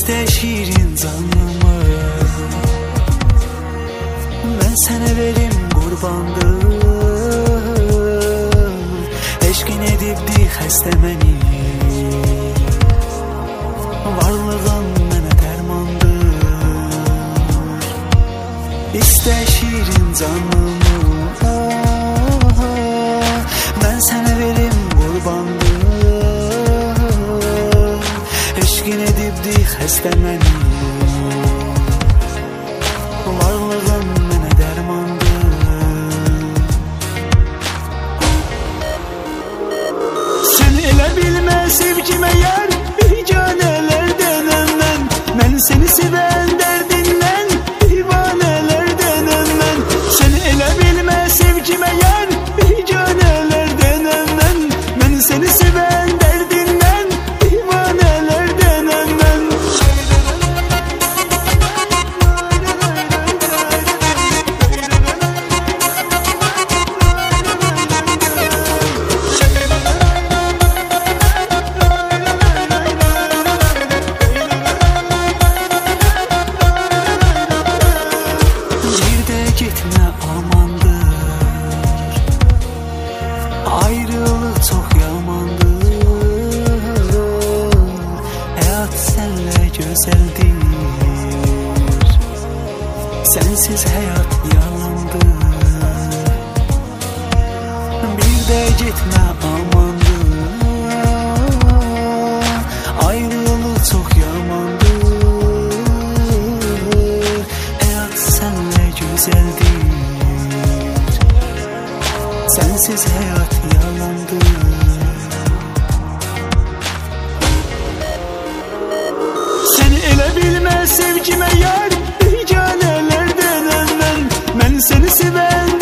İste şirin canımı, ben sana verim qurbandım. Eşkin edibdi xəstə məni, varlığın mənə dərmandır. İste şirin canımı, ben sana verim qurbandım. Eşkin edibdi xəstə məni, varlığın mənə dərmandır. Sən elə bilmə sevgimə yar, biganələrdən mən səni sevən dərdindən, divanələrdən mən. Sən elə bilmə sevgimə yar, biganələrdən mən səni sevən dərdindən, divanələrdən mən. Gitme amandır, ayrılık çok yamandır. Hayat senle güzeldir, sensiz hayat yalandır. Bir de gitme amandır, ayrılık çok yamandır. Hayat senle güzeldir, sensiz hayat yalandır. Sen elə bilmə sevgimə yar, biganələrdən mən seni sevən